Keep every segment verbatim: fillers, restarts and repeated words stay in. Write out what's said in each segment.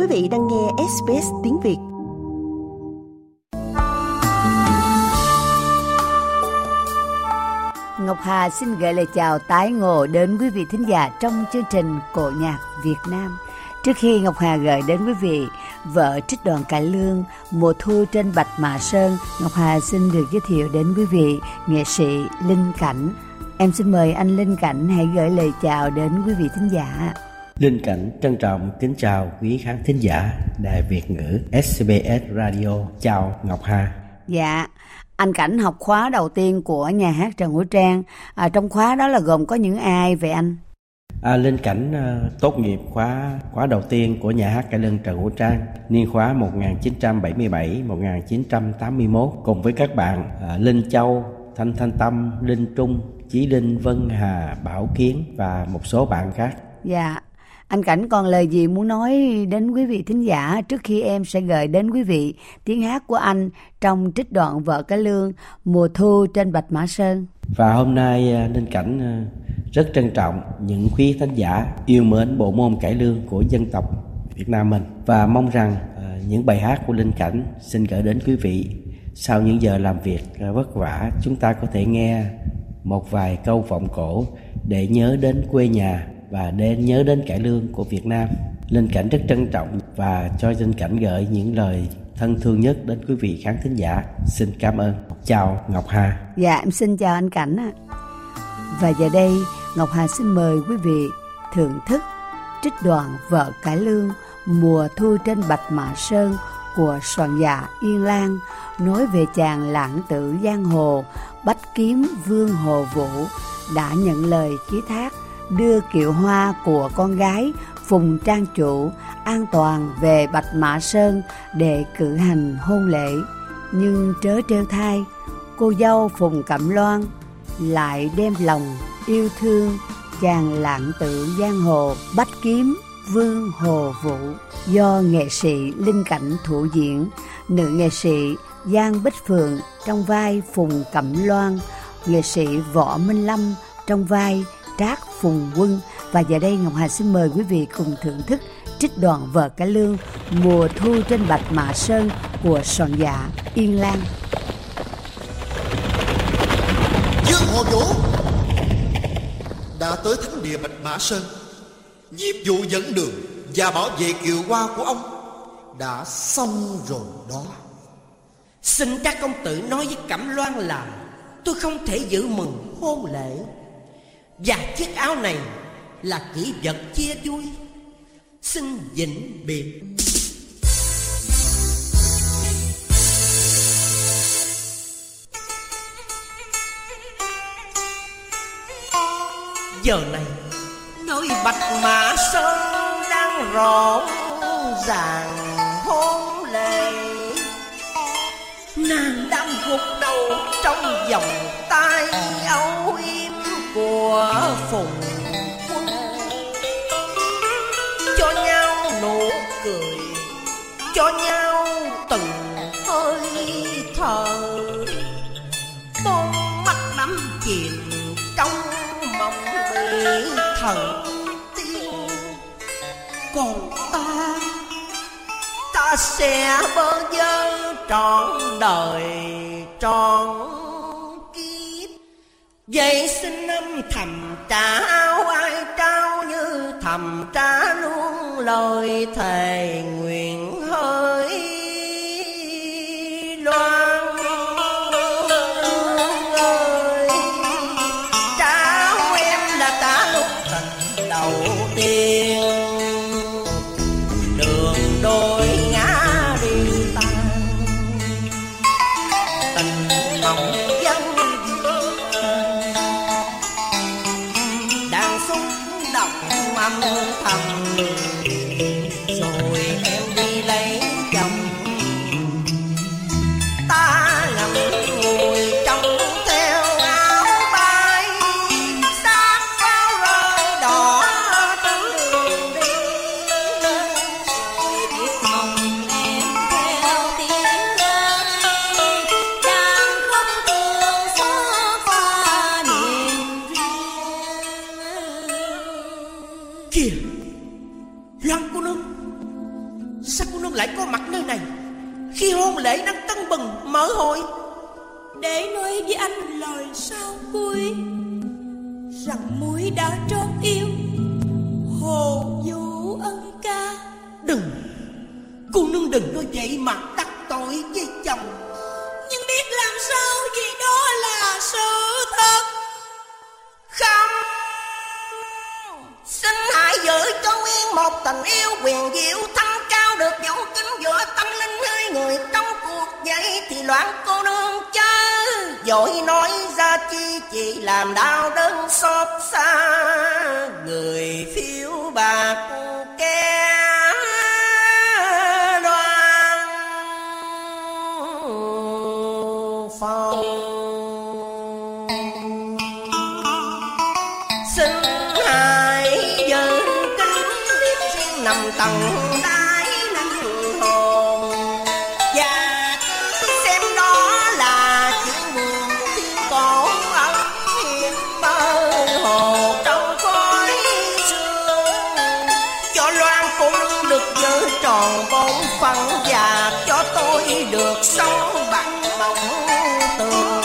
vị đang nghe ét bê ét tiếng Việt. Ngọc Hà xin gửi lời chào tái ngộ đến quý vị thính giả trong chương trình Cổ nhạc Việt Nam. Trước khi Ngọc Hà gửi đến quý vị vở trích đoạn cải lương Mùa thu trên Bạch Mã Sơn, Ngọc Hà xin được giới thiệu đến quý vị nghệ sĩ Linh Cảnh. Em xin mời anh Linh Cảnh hãy gửi lời chào đến quý vị thính giả. Linh Cảnh trân trọng kính chào quý khán thính giả Đài Việt ngữ ét bê ét Radio. Chào Ngọc Hà. Dạ, anh Cảnh học khóa đầu tiên của nhà hát Trần Hữu Trang. À, trong khóa đó là gồm có những ai vậy anh? À, Linh Cảnh uh, tốt nghiệp khóa khóa đầu tiên của nhà hát cải lương Trần Hữu Trang niên khóa một nghìn chín trăm bảy mươi bảy đến một nghìn chín trăm tám mươi mốt cùng với các bạn uh, Linh Châu, Thanh Thanh Tâm, Linh Trung, Chí Linh, Vân Hà, Bảo Kiến và một số bạn khác. Dạ, anh Cảnh còn lời gì muốn nói đến quý vị thính giả trước khi em sẽ gửi đến quý vị tiếng hát của anh trong trích đoạn vở cải lương Mùa thu trên Bạch Mã Sơn? Và hôm nay Linh Cảnh rất trân trọng những quý thính giả yêu mến bộ môn cải lương của dân tộc Việt Nam mình, và mong rằng những bài hát của Linh Cảnh xin gửi đến quý vị sau những giờ làm việc vất vả, chúng ta có thể nghe một vài câu vọng cổ để nhớ đến quê nhà và để nhớ đến cải lương của Việt Nam. Linh Cảnh rất trân trọng và cho Linh Cảnh gửi những lời thân thương nhất đến quý vị khán thính giả. Xin cảm ơn. Chào Ngọc Hà. Dạ, em xin chào anh Cảnh ạ. Và giờ đây Ngọc Hà xin mời quý vị thưởng thức trích đoạn vở cải lương Mùa thu trên Bạch Mã Sơn của soạn giả Yên Lan, nói về chàng lãng tử giang hồ bách kiếm Vương Hồ Vũ đã nhận lời ký thác đưa kiệu hoa của con gái Phùng Trang Chủ an toàn về Bạch Mã Sơn để cử hành hôn lễ. Nhưng trớ trêu thay, cô dâu Phùng Cẩm Loan lại đem lòng yêu thương chàng lãng tử giang hồ bách kiếm Vương Hồ Vũ. Do nghệ sĩ Linh Cảnh thủ diễn, nữ nghệ sĩ Giang Bích Phượng trong vai Phùng Cẩm Loan, nghệ sĩ Võ Minh Lâm trong vai Trác Phùng Quân. Và giờ đây Ngọc Hà xin mời quý vị cùng thưởng thức trích đoạn vở cải lương Mùa thu trên Bạch Mã Sơn của soạn giả Yên Lan. Dương Hồ Vũ đã tới thánh địa Bạch Mã Sơn, nhiệm vụ dẫn đường và bảo vệ kiệu hoa của ông đã xong rồi đó. Xin các công tử nói với Cẩm Loan là tôi không thể giữ mừng hôn lễ, và chiếc áo này là kỷ vật chia vui. Xin vĩnh biệt. Giờ này nơi Bạch Mã Sơn đang rộn ràng hôn lễ, nàng đang gục đầu trong vòng tay âu yếm của Phùng Quân, cho nhau nụ cười, cho nhau từng hơi thở, con mắt đắm chìm trong mộng mỹ thần tiên. Còn ta, ta sẽ bơ vơ trọn đời trọn kiếp. Vậy xin âm thầm trả áo ai trao, như thầm trả luôn lời thề nguyện hỡi Loan ơi. Trao em là trả lúc tình đầu tiên, đường đôi ngã đi tan, tình mộng dân đang xúc động âm thầm. Rồi em đi lấy chồng, ta lầm ngồi trong theo áo bay, sát pháo rơi đỏ trên đường đi. Rồi biết mong em theo tiếng lên, đang khóc thương xót qua miền riêng. Kìa, Loan cô nương, nương lại có mặt nơi này khi hôn lễ đang tưng bừng mở hội, để nói với anh lời sau cuối rằng muội đã trót yêu Hồ Vũ Ân ca. Đừng, cô nương đừng nói vậy mà đắc tội với chồng. Nhưng biết làm sao vì đó là sự thật. Không, xin hãy giữ cho nguyên một tình yêu quyền diệu thanh cao, được vũ kính giữa tâm linh hai người trong cuộc vậy thì loạn cô nương chớ vội nói ra chi, chỉ làm đau đớn xót xa người phiêu bạc kẻ đoan phong. Xin hãy giữ kính biết riêng nằm tầng đáy linh hồn, và xem đó là chuyện buồn thiên cổ ẩn hiện mơ hồ trong khói sương. Cho Loan cô nương được giữ tròn bổn phận, và cho tôi được sống bằng mộng tường,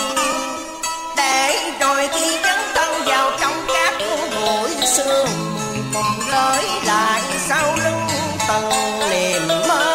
để rồi khi dấn thân vào trong các bụi sương cùng gửi lại sau lưng từng niềm mơ.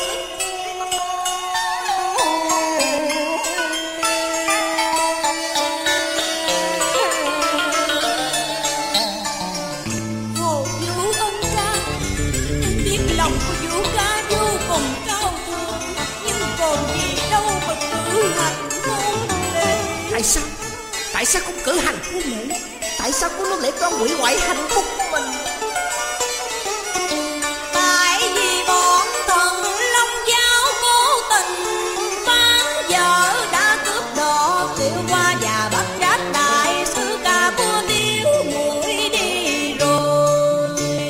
Hồ Vũ Ân ca, anh biết lòng của Vũ ca vô cùng cao thượng, nhưng còn gì đâu mà cử hành hôn lễ. Tại sao? Tại sao không cử hành hôn lễ? Tại sao cô nương lại con hủy hoại hạnh phúc của mình? Tại vì bọn thần Long Giao cố tình phán vợ đã cướp đoạt Tiểu Hoa và bắt trách đại sứ ca của Tiểu muội đi rồi.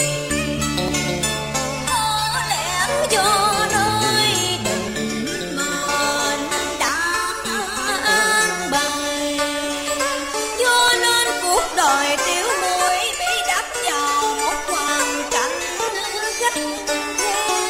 Có lẽ do nơi định mệnh đã an bài, cho nên cuộc đời Tiểu muội bị đắm vào một hoàn cảnh gắt gao.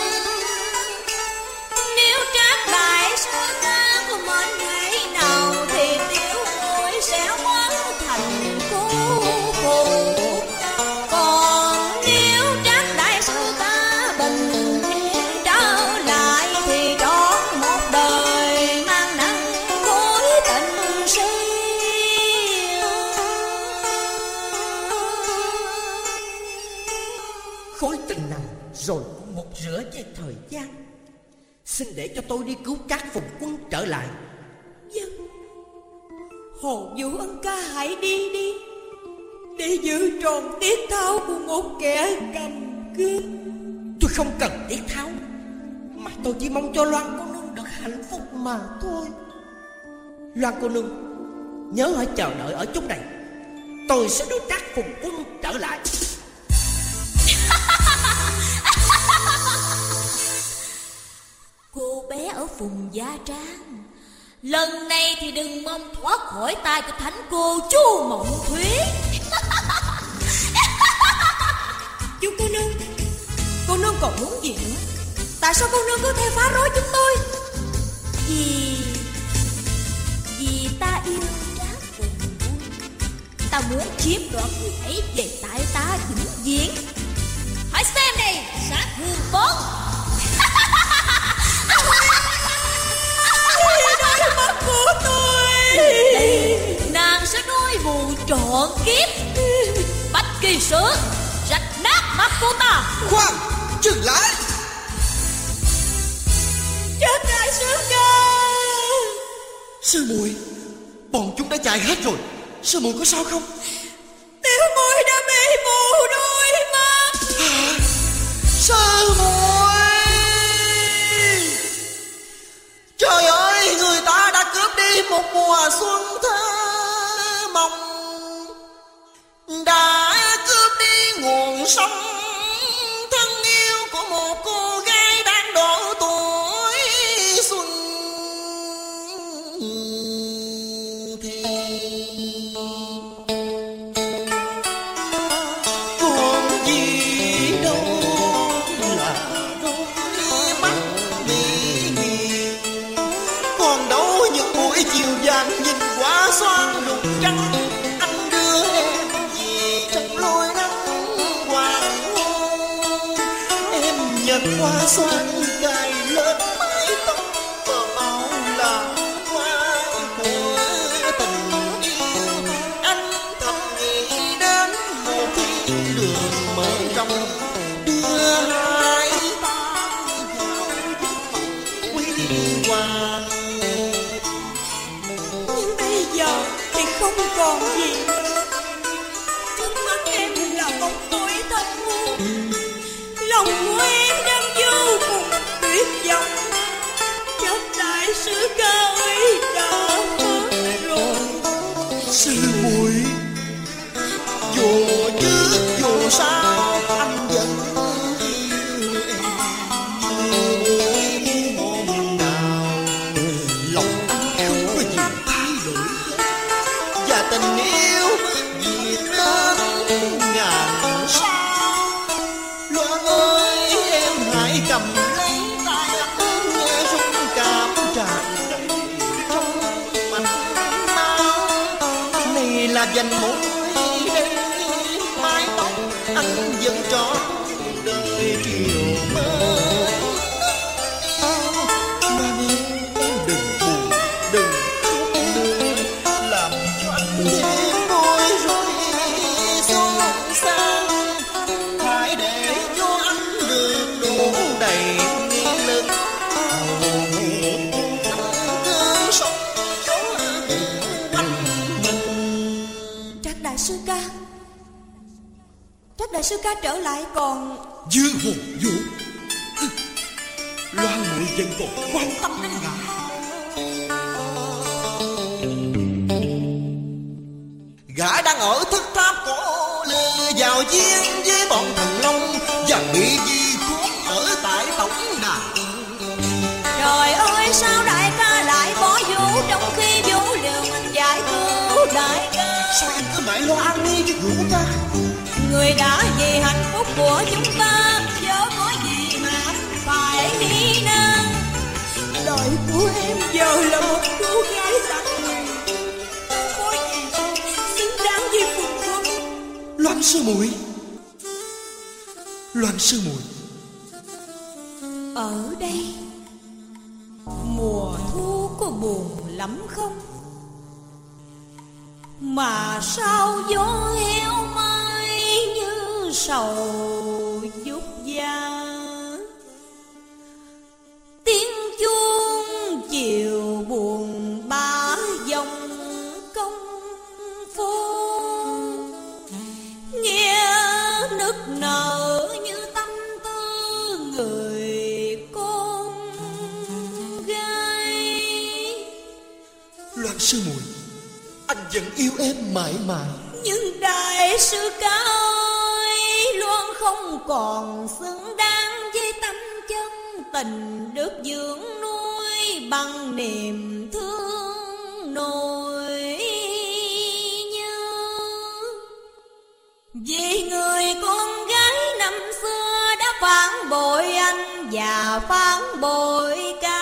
Nếu trác đại sứ ca của mình ngày nào thì Tiểu muội sẽ hóa thành cô phụ. Còn nếu trác đại sứ ca bình yên trở lại thì trọn một đời mang nặng khối tình si. Khối tình nào rồi cũng một rửa với thời gian. Xin để cho tôi đi cứu Trác Phùng Quân trở lại. Vâng, Hồ Vũ Ân ca hãy đi đi, để giữ tròn tiết tháo của một kẻ cầm cướp. Tôi không cần tiết tháo, mà tôi chỉ mong cho Loan cô nương được hạnh phúc mà thôi. Loan cô nương nhớ hãy chờ đợi ở chỗ này, tôi sẽ đưa Trác Phùng Quân trở lại. Cô bé ở Phùng Gia Trang, lần này thì đừng mong thoát khỏi tay của thánh cô Chu Mộng Thúy. Chú cô nương, cô nương còn muốn gì nữa? Tại sao cô nương có thể phá rối chúng tôi? Vì Vì ta yêu Trác Phùng Quân, ta muốn chiếm đoạt người ấy về tại ta vĩnh viễn. Hãy xem đây, sát hương bốn. Đôi mắt của tôi, nàng sẽ đôi bù trọn kiếp. Bạch Kỳ Sử, rạch nát mắt của ta. Khoan, dừng lại. Chết đại sứ ca. Sư muội, bọn chúng đã chạy hết rồi. Sư muội có sao không? Tiểu muội đã bị mù đôi mắt. Sư muội, trời ơi, người ta đã cướp đi một mùa xuân thơ mộng, đã cướp đi nguồn sống thân yêu của một cô gái đang độ tuổi xuân thì còn gì đâu là đôi xoan lục trắng, anh đưa em về trong lối nắng hoàng hôn. Em nhặt hoa xoan cài lên mái tóc và bao là hoa của tình yêu. Anh thầm nghĩ đến một thiên đường mở rộng, đưa hai ta vào quy hoàng. Nhưng bây giờ thì không còn gì. Trước mắt em là bóng tối thâm u, lòng của em đang vô cùng tuyệt vọng. Chết đại sứ ca ấy đã mất rồi. Sư muội, dù trước dù sao anh vẫn yêu em như hôm nào. Lòng anh không có gì thay đổi, và tình yêu vì đến ngàn sao. Loan ơi, em hãy cầm lấy tay anh, nghe rung cảm tràn đầy trong mạch máu. Này là dành mỗi đây mái tóc anh vẫn trọn đời chiều mơ. Loan ơi, em đừng buồn, đừng khóc nữa, làm cho anh thêm bối rối xôn xao. Hãy để cho anh được đủ đầy nghị lực, cơn sóng gió quanh mình. Trác đại sứ ca, Trác đại sứ ca trở lại còn Dương hồn vũ, Loan muội vẫn còn quan tâm đến ngài. Gã đang ở thức tháp cổ lừa vào giếng với bọn thần long, và bị di cốt ở tại tổng đàn. trời ơi, sao đại ca lại bỏ Vũ trong khi Vũ liều mình giải cứu đại ca. Sao em cứ mãi lo an nguy cho Vũ ca? Người đã vì hạnh phúc của chúng ta, chớ có gì mà anh phải đi nâng. Đời của em giờ là một cô gái tặng người, không có gì xứng đáng với phụng quân. Loan sư muội, Loan sư muội, Ở đây mùa thu có buồn lắm không? Mà sao gió heo mai như sầu vút da. Tiếng chuông chiều buồn bã dòng công phố, nghe nức nở như tâm tư người con gái. Loan sư muội, anh vẫn yêu em mãi mãi. Nhưng đại sư ca ơi, Loan không còn xứng đáng với tâm chân tình được dưỡng nuôi bằng niềm thương nỗi nhớ. Vì người con gái năm xưa đã phản bội anh và phản bội cả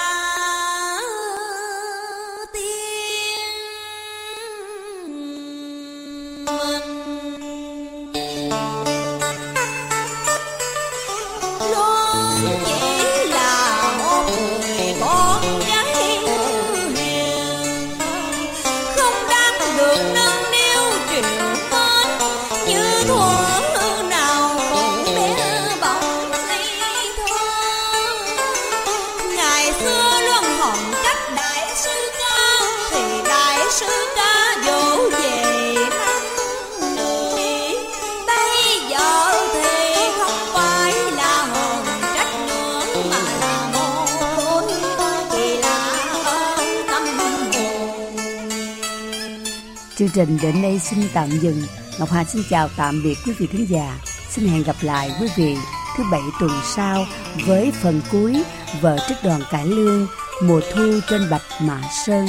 Chương trình đến đây xin tạm dừng. Ngọc Hà xin chào tạm biệt quý vị khán giả. Xin hẹn gặp lại quý vị thứ bảy tuần sau với phần cuối Vợ Trích Đoàn Cải Lương, Mùa Thu trên Bạch Mã Sơn.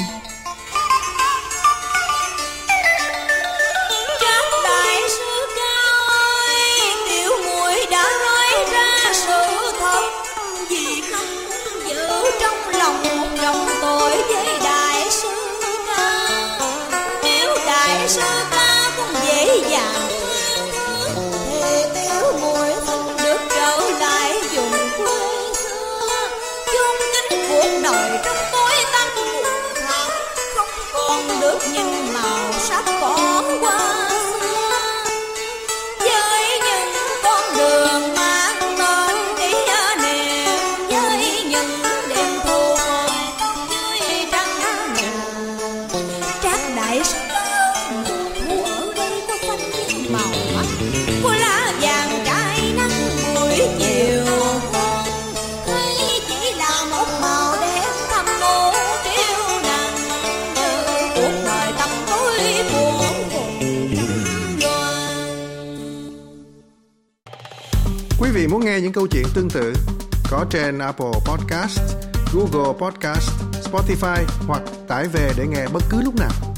còn qua xưa, với những con đường mang tên kỷ niệm, với những đêm thu hồi dưới trăng ngàn. Trác đại sứ thu ở đây có phong những màu mắt của lá vàng trái nắng buổi chiều hôn, hay chỉ là một màu đen thâm u triêu nặng như cuộc đời tăm tối buồn cùng loan. Quý vị muốn nghe những câu chuyện tương tự có trên Apple Podcast, Google Podcast, Spotify hoặc tải về để nghe bất cứ lúc nào.